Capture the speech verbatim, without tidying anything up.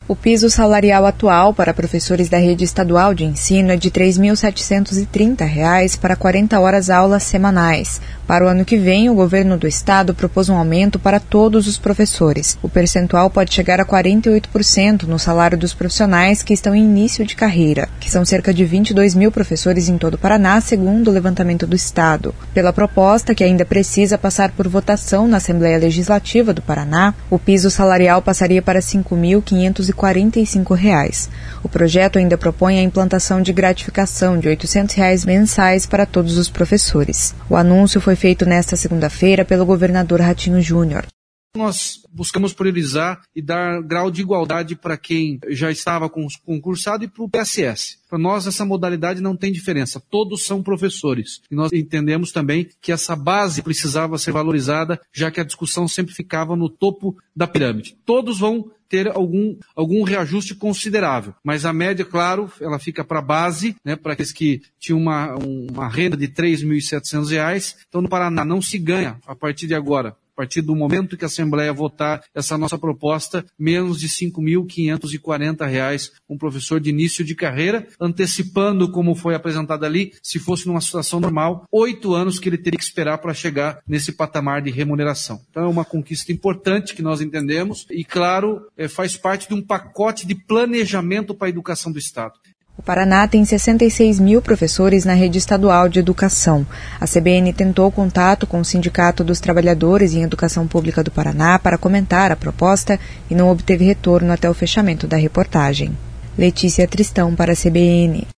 O piso salarial atual para professores da rede estadual de ensino é de três mil setecentos e trinta reais para quarenta horas aulas semanais. Para o ano que vem, o governo do estado propôs um aumento para todos os professores. O percentual pode chegar a quarenta e oito por cento no salário dos profissionais que estão em início de carreira, que são cerca de vinte e dois mil professores em todo o Paraná, segundo o levantamento do estado. Pela proposta, que ainda precisa passar por votação na Assembleia Legislativa do Paraná, o piso salarial passaria para cinco mil quinhentos e quarenta e cinco reais. O projeto ainda propõe a implantação de gratificação de oitocentos reais mensais para todos os professores. O anúncio foi feito nesta segunda-feira pelo governador Ratinho Júnior. Nós buscamos priorizar e dar grau de igualdade para quem já estava concursado e para o P S S. Para nós, essa modalidade não tem diferença. Todos são professores. E nós entendemos também que essa base precisava ser valorizada, já que a discussão sempre ficava no topo da pirâmide. Todos vão ter algum, algum reajuste considerável. Mas a média, claro, ela fica para a base, né, para aqueles que tinham uma, uma renda de três mil e setecentos reais. Então, no Paraná, não se ganha, a partir de agora, a partir do momento que a Assembleia votar essa nossa proposta, menos de cinco mil quinhentos e quarenta reais um professor de início de carreira, antecipando, como foi apresentado ali, se fosse numa situação normal, oito anos que ele teria que esperar para chegar nesse patamar de remuneração. Então é uma conquista importante que nós entendemos e, claro, é, faz parte de um pacote de planejamento para a educação do Estado. O Paraná tem sessenta e seis mil professores na rede estadual de educação. A C B N tentou contato com o Sindicato dos Trabalhadores em Educação Pública do Paraná para comentar a proposta e não obteve retorno até o fechamento da reportagem. Letícia Tristão para a C B N.